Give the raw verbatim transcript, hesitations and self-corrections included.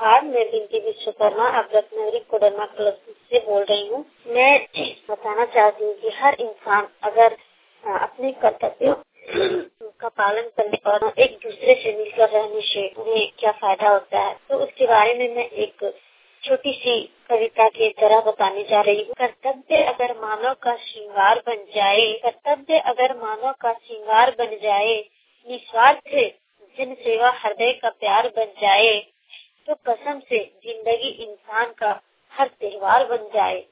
जोहार, मैं बिंती विश्वकर्मा अब रत्नगिरी कोडरमा क्लब से बोल रही हूँ। मैं बताना चाहती हूँ कि हर इंसान अगर अपने कर्तव्यों का पालन करने और एक दूसरे से मिलकर रहने से उन्हें क्या फायदा होता है, तो उसके बारे में मैं एक छोटी सी कविता की तरह बताने जा रही हूँ। कर्तव्य अगर मानव का श्रृंगार बन जाए, कर्तव्य अगर मानव का श्रृंगार बन जाए, निस्वार्थ जन सेवा हृदय का प्यार बन जाए, तो कसम से जिंदगी इंसान का हर त्योहार बन जाए।